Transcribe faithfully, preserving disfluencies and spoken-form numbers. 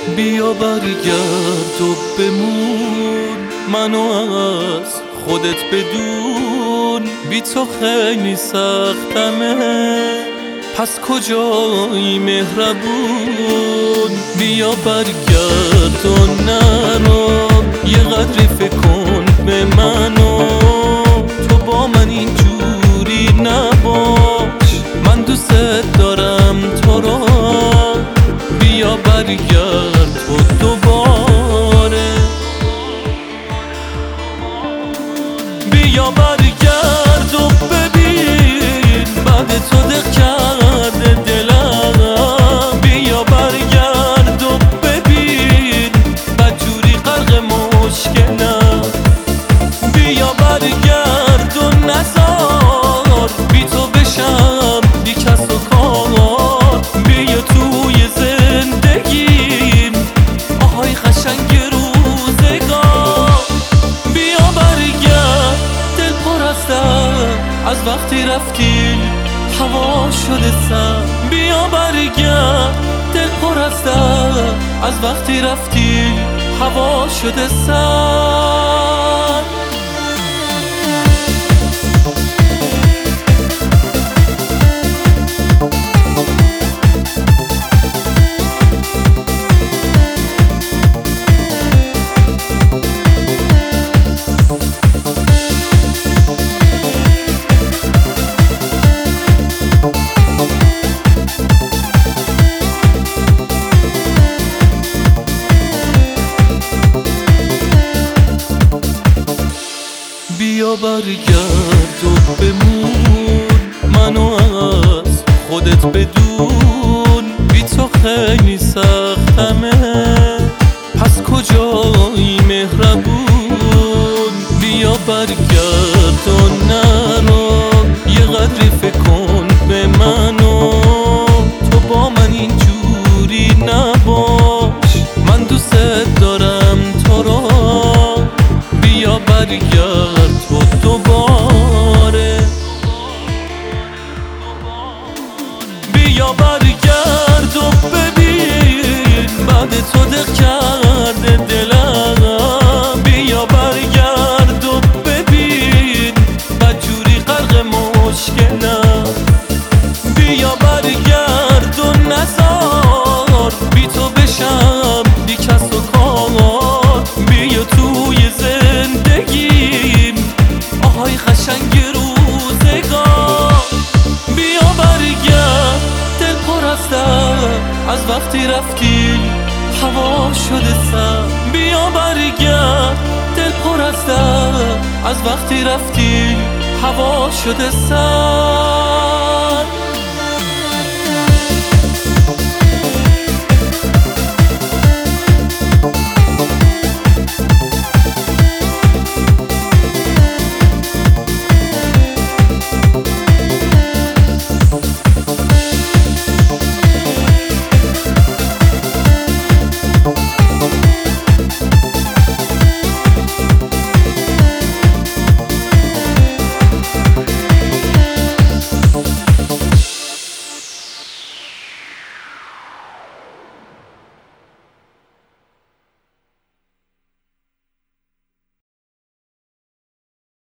بیا برگرد و بمون، منو از خودت بدون. بی تو خیلی سختمه، پس کجایی مهربون؟ بیا برگرد و نرو، یه قدری فکر کن به منو. تو با من اینجوری نباش، من دوست دارم تو رو. بیا برگرد و دوباره، بیا برگرد و ببین بعد تو دق کرده دلم. بیا برگرد و ببین بدجوری غرق مشکلم. بیا برگرد و نذار بی تو بشم بی کس و کار. بیا توی زندگیم آهای قشنگ روزگار. بیا برگرد، دل پر از درد از وقتی رفتی هوا شده سر. بیا برگرد، دل پر از درد از وقتی رفتی هوا شده سر. بیا برگرد و بمون، منو از خودت بدون. بی تو خیلی سختمه، پس کجایی مهربون؟ بیا برگرد و نرو، یه قدری فکر کن به منو. تو با من اینجوری نباش، من دوست دارم تو رو. بیا برگرد و دوباره، بیا برگرد و ببین بعد تو دق کرده دلم. بیا برگرد و ببین بدجوری غرق مشکلم. بیا برگرد و نذار بی تو بشم بی کس و کار. بیا توی زندگیم آهای قشنگ روزگار. بیا برگرد، دل پر از درد از وقتی رفتی هوا شده سر. بیا برگرد، دل پر از درد از وقتی رفتی هوا شده سر.